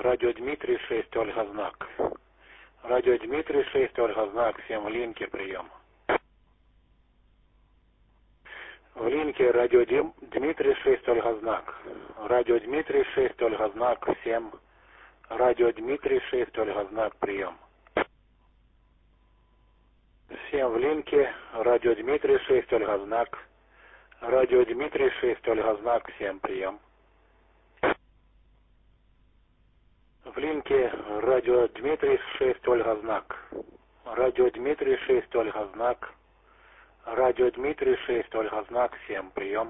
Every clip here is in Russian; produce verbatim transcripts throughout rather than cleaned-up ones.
Радио Дмитрий шесть, Ольга знак. Радио Дмитрий шесть, Ольга знак, всем в линке прием. В линке радио Дим... Дмитрий шесть, Ольга знак. Радио Дмитрий шесть, Ольга знак, всем. Радио Дмитрий шесть, Ольга знак, прием. Всем в линке радио Дмитрий шесть, Ольга знак. Радио Дмитрий шесть, Ольга знак, всем прием. В линке радио Дмитрий шесть, Ольга знак. Радио Дмитрий шесть, Ольга знак. Радио Дмитрий шесть, Ольга знак, всем прием.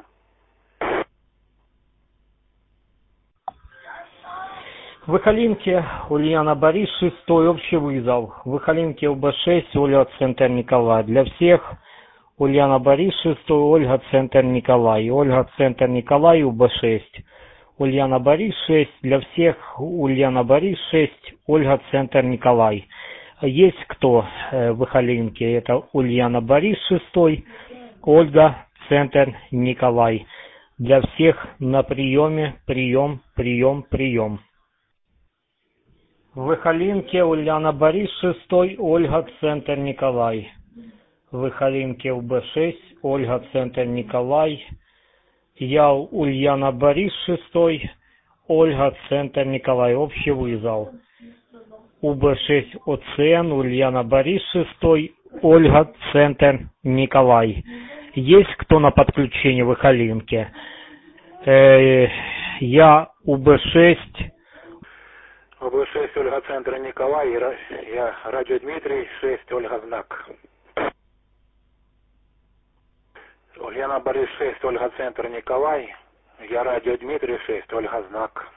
В Выхолинке Ульяна Борис, шестой общий вызов. В Выхолинке УБ шесть, Ольга, центр Николай. Для всех Ульяна Борис, шестой, Ольга, центр Николай. Ольга, центр Николай, УБ шесть. Ульяна Борис шесть, для всех Ульяна Борис шесть, Ольга, центр Николай. Есть кто в Выхолинке? Это Ульяна Борис шестой, Ольга, центр Николай. Для всех на приеме, прием, прием, прием. В Выхолинке Ульяна Борис шестой, Ольга, центр Николай. В Выхолинке УБ шесть, Ольга, центр Николай. Я Ульяна Борис шестой, Ольга, центр Николай, общий вызов. УБ шесть ОЦН, Ульяна Борис шестой, Ольга, центр Николай. Есть кто на подключении в Выхолинке? Э, я УБ шесть. УБ шесть, Ольга, центр Николай. Я радио Дмитрий шесть, Ольга знак. Ульяна Борис шесть, Ольга, центр Николай. Я радио Дмитрий шесть, Ольга знак.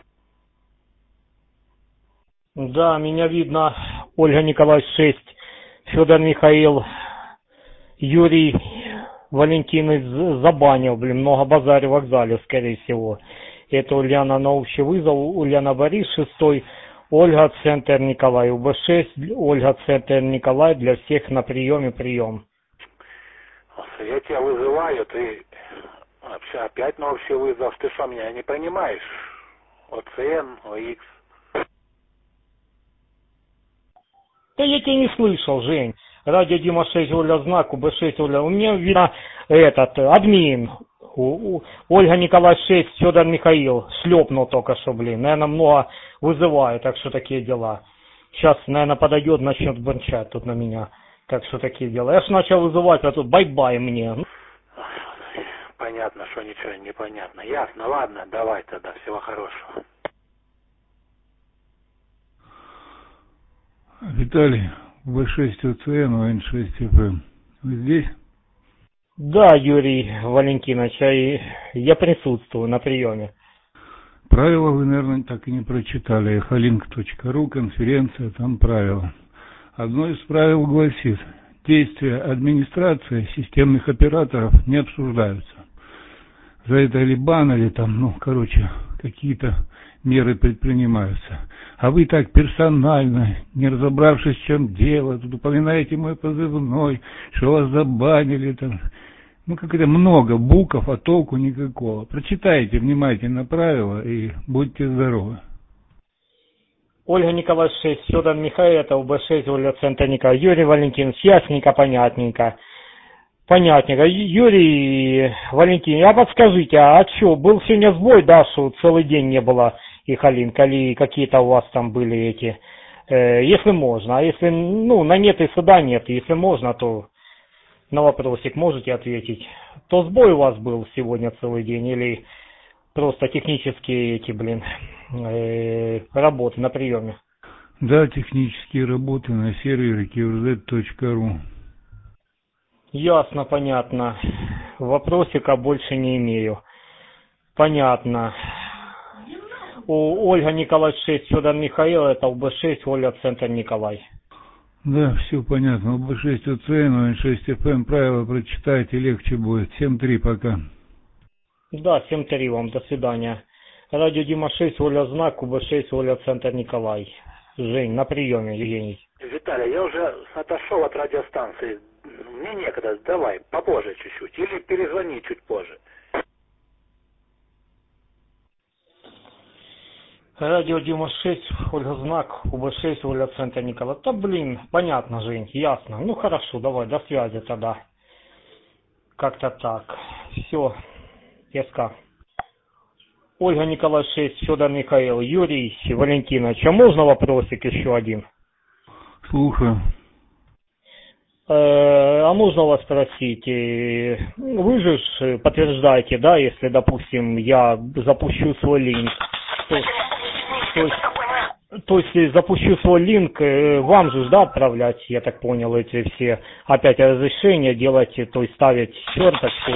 Да, меня видно. Ольга Николай шесть, Федор Михаил, Юрий Валентинович забанил, блин, много базаря в вокзале, скорее всего. Это Ульяна на общий вызов, Ульяна Борис шестой, Ольга, центр Николай, УБ шесть, Ольга, центр Николай, для всех на приеме, прием. Я тебя вызываю, ты вообще опять на общий вызов, ты что, меня не понимаешь? ОЦН, ОХ. Да я тебя не слышал, Жень. Радио Дима шесть, Оля знак, УБ шесть, Оля. У меня видно этот, админ. У, у, Ольга Николай шесть, Федор Михаил. Шлепнул только что, блин. Наверное, много вызываю, так что такие дела. Сейчас, наверное, подойдет, начнет бурчать тут на меня. Так что такие дела. Я ж начал вызывать, а тут бай-бай мне. Понятно, что ничего не понятно. Ясно, ладно, давай тогда. Всего хорошего. Виталий, УБ шесть ОЦН, ОН шесть ФМ. Вы здесь? Да, Юрий Валентинович, я, я присутствую на приеме. Правила вы, наверное, так и не прочитали. эхолинк точка ру, конференция, там правила. Одно из правил гласит, действия администрации системных операторов не обсуждаются. За это или бан, или там, ну, короче, какие-то меры предпринимаются. А вы так персонально, не разобравшись, в чем дело, тут упоминаете мой позывной, что вас забанили там. Ну, как это много букв, а толку никакого. Прочитайте внимательно правила и будьте здоровы. Ольга Николай шесть, Федор Михаил, это УБ шесть, Ольга, центр Николай. Юрий Валентинович, ясненько, понятненько. Понятненько. Юрий Валентинович, а подскажите, а что, был сегодня сбой, да, что целый день не было Выхолинка, или какие-то у вас там были эти, э, если можно, а если, ну, на нет и сюда нет, если можно, то на вопросик можете ответить. То сбой у вас был сегодня целый день, или просто технические эти, блин, э, работы на приеме? Да, технические работы на сервере киевзет точка ру. Ясно, понятно. Вопросика больше не имею. Понятно. У Ольга Николай шесть, Федор Михаил, это УБ шесть, Ольга, центр Николай. Да, все понятно. УБ шесть ОЦН, ОН шесть ФМ, правила прочитайте, легче будет. семь три, пока. Да, семь три вам, до свидания. Радио Дима шесть, Оля знак, УБ шесть, Оля, центр Николай. Жень, на приеме, Евгений. Виталий, я уже отошел от радиостанции. Мне некогда, давай, попозже чуть-чуть. Или перезвони чуть позже. Радио Дима шесть, Ольга Знак, УБ шесть, Оля Центр Николай. Да блин, понятно, Жень, ясно. Ну хорошо, давай, до связи тогда. Как-то так. Все, СК. Ольга Николай шесть, Федор Михаил, Юрий Валентинович. А можно вопросик еще один? Слушаю. А можно вас спросить, вы же подтверждаете, да, если, допустим, я запущу свой линк, то, то, есть, то есть запущу свой линк, вам же, да, отправлять, я так понял, эти все опять разрешения делать, то есть ставить черточку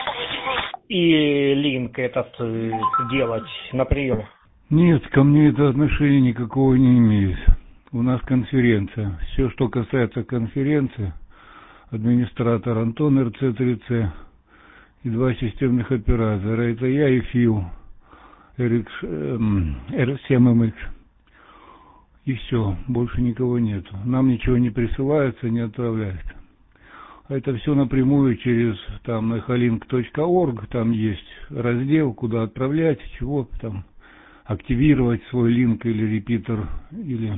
и линк этот делать на прием? Нет, ко мне это отношения никакого не имеет. У нас конференция. Все, что касается конференции, администратор Антон эр цэ три цэ и два системных оператора. Это я и Фил эр семь эм икс. И все, больше никого нету. Нам ничего не присылается, не отправляется. Это все напрямую через там эхолинк точка орг, там есть раздел, куда отправлять, чего там, активировать свой линк или репитер, или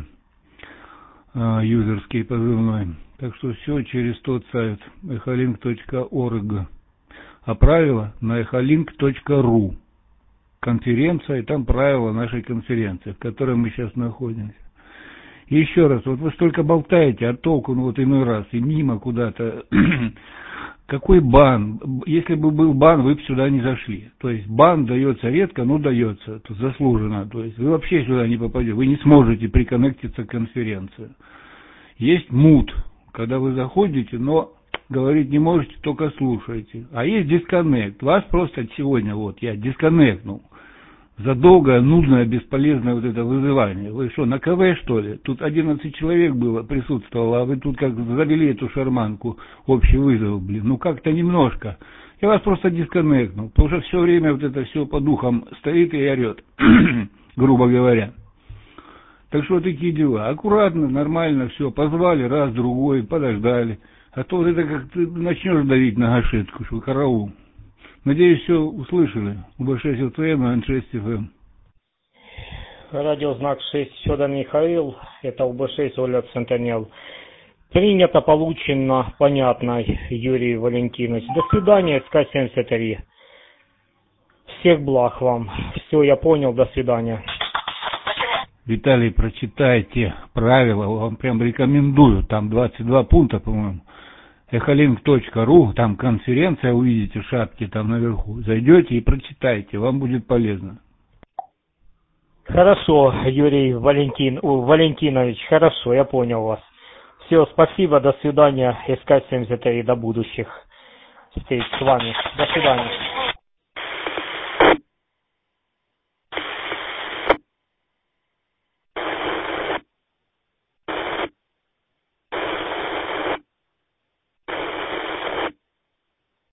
а, юзерский позывной. Так что все через тот сайт эхолинк точка орг. А правила на эхолинк точка ру. Конференция, и там правила нашей конференции, в которой мы сейчас находимся. И еще раз, вот вы столько болтаете, а толку, ну вот иной раз, и мимо куда-то. Какой бан? Если бы был бан, вы бы сюда не зашли. То есть бан дается редко, но дается, то заслуженно. То есть вы вообще сюда не попадете, вы не сможете приконнектиться к конференции. Есть мут, когда вы заходите, но говорить не можете, только слушаете. А есть дисконнект. Вас просто сегодня, вот, я дисконнектнул. За долгое, нудное, бесполезное вот это вызывание. Вы что, на КВ, что ли? Тут одиннадцать человек было, присутствовало, а вы тут как завели эту шарманку, общий вызов, блин. Ну как-то немножко. Я вас просто дисконнектнул, потому что все время вот это все по духам стоит и орет, грубо говоря. Так что такие дела. Аккуратно, нормально, все, позвали, раз, другой, подождали. А то вот это как ты начнешь давить на гашетку, что караул. Надеюсь, все услышали. УБ шесть эф эм, эн шесть эф эм. Радио Знак шесть, Федор Михаил, это УБ шесть, Оля Центр. Принято, получено, понятно, Юрий Валентинович. До свидания, СК семьдесят три. Всех благ вам. Все, я понял, до свидания. Виталий, прочитайте правила, вам прям рекомендую. Там двадцать два пункта, по-моему. эхолинк точка ру, там конференция, увидите шапки там наверху. Зайдете и прочитайте, вам будет полезно. Хорошо, Юрий Валентин, о, Валентинович, хорошо, я понял вас. Все, спасибо, до свидания, СК семьдесят три, до будущих встреч с вами. До свидания.